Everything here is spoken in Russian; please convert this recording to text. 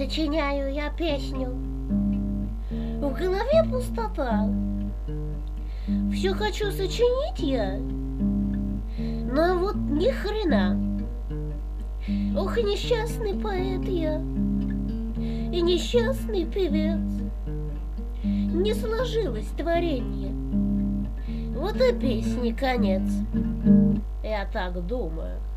Сочиняю я песню, в голове пустота. Все хочу сочинить я, но вот ни хрена. Ох, несчастный поэт я и несчастный певец. Не сложилось творение, вот и песни конец. Я так думаю.